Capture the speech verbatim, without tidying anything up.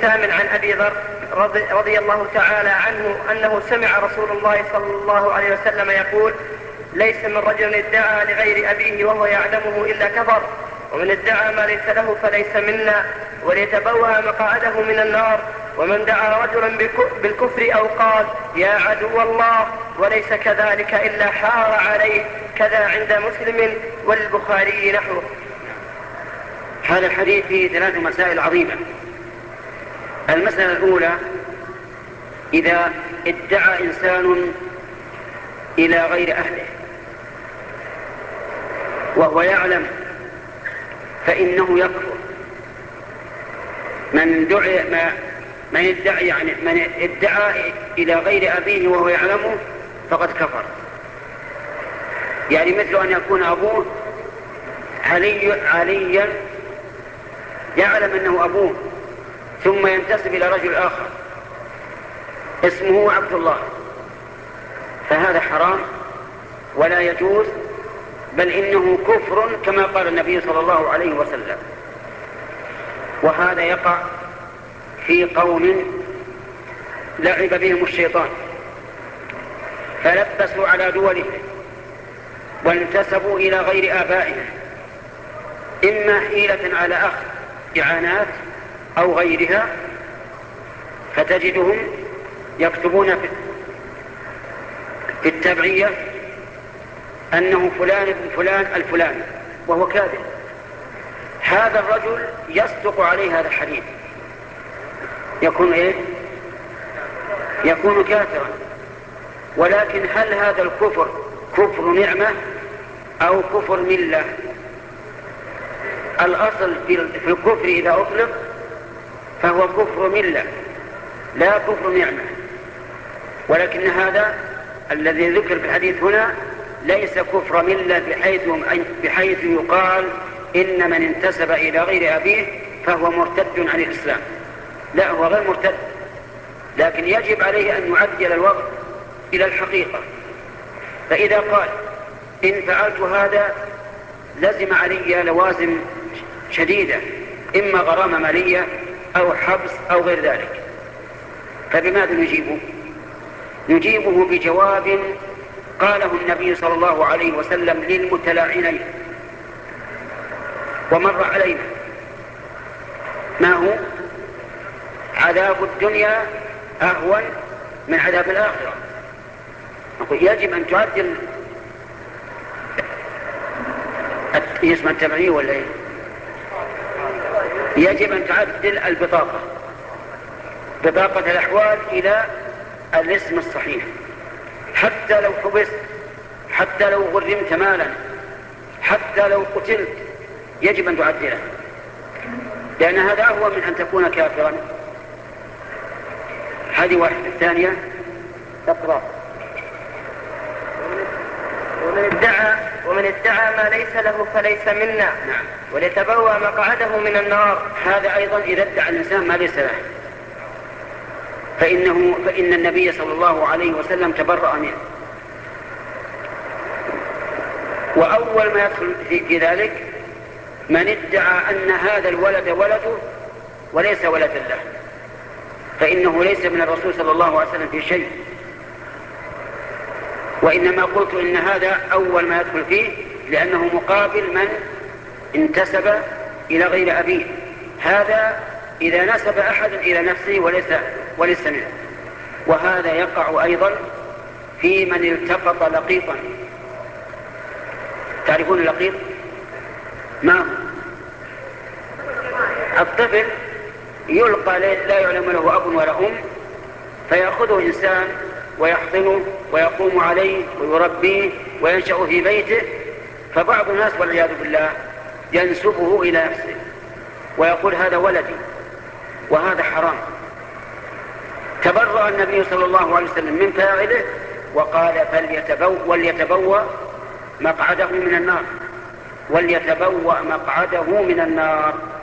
الثامن عن أبي ذر رضي, رضي الله تعالى عنه أنه سمع رسول الله صلى الله عليه وسلم يقول: ليس من رجل ادعى لغير أبيه وهو يعلمه إلا كفر، ومن ادعى ما ليس له فليس منا، وليتبوأ مقعده من النار. ومن دعا رجلا بالكفر أو قال يا عدو الله وليس كذلك إلا حار عليه، كذا عند مسلم والبخاري نحوه. هذا الحديث فيه ثلاث مسائل عظيمة. المسألة الأولى: إذا ادعى إنسان إلى غير أهله وهو يعلم فإنه يكفر. من دعي ما من ادعى يعني من ادعى إلى غير أبيه وهو يعلمه فقد كفر. يعني مثل أن يكون أبوه علي عليا يعلم أنه أبوه ثم ينتسب إلى رجل آخر اسمه عبد الله، فهذا حرام ولا يجوز، بل إنه كفر كما قال النبي صلى الله عليه وسلم. وهذا يقع في قوم لعب بهم الشيطان فلبسوا على دولهم وانتسبوا إلى غير آبائهم، إما حيلة على أخذ إعانات أو غيرها، فتجدهم يكتبون في التبعية أنه فلان ابن فلان الفلاني وهو كاذب. هذا الرجل يصدق عليه هذا الحديث، يكون إيه؟ يكون كافرا. ولكن هل هذا الكفر كفر نعمة أو كفر ملة؟ الأصل في الكفر إذا أطلق فهو كفر ملة لا كفر نعمة، ولكن هذا الذي ذكر في الحديث هنا ليس كفر ملة بحيث, بحيث يقال إن من انتسب إلى غير أبيه فهو مرتد عن الإسلام، لا، هو غير مرتد، لكن يجب عليه أن يعدل الوقت إلى الحقيقة. فإذا قال إن فعلت هذا لزم علي لوازم شديدة، إما غرامة مالية أو حبس أو غير ذلك، فبماذا نجيبه؟ نجيبه بجواب قاله النبي صلى الله عليه وسلم للمتلاعنين ومر علينا، ما هو؟ عذاب الدنيا أهون من عذاب الآخرة. نقول يجب أن تعدل اسم التبعية ولا إيه؟ يجب أن تعدل البطاقة، بطاقة الأحوال إلى الاسم الصحيح، حتى لو حبست، حتى لو غرمت مالا، حتى لو قتلت، يجب أن تعدله، لأن هذا أهون من أن تكون كافرا. هذه واحدة. الثانية اقرأ. ومن ادعى ومن ادعى ما ليس له فليس منا. نعم. وليتبوأ مقعده من النار. هذا أيضا إذا ادعى الإنسان ما ليس له فإنه فإن النبي صلى الله عليه وسلم تبرأ منه. وأول ما يدخل في ذلك من ادعى أن هذا الولد ولده وليس ولدا له، فإنه ليس من الرسول صلى الله عليه وسلم في شيء، وإنما قلت إن هذا أول ما يدخل فيه لأنه مقابل من انتسب إلى غير أبيه. هذا إذا نسب أحد إلى نفسه وليس, وليس منه. وهذا يقع أيضا في من التقط لقيطا. تعرفون اللقيط؟ ما هو؟ الطفل يلقى لا يعلم له أب ولا أم، فيأخذه إنسان ويحضنه ويقوم عليه ويربيه وينشأ في بيته، فبعض الناس والعياذ بالله ينسبه إلى نفسه ويقول هذا ولدي، وهذا حرام. تبرأ النبي صلى الله عليه وسلم من فاعله وقال فليتبوأ وليتبوأ مقعده من النار، وليتبوأ مقعده من النار.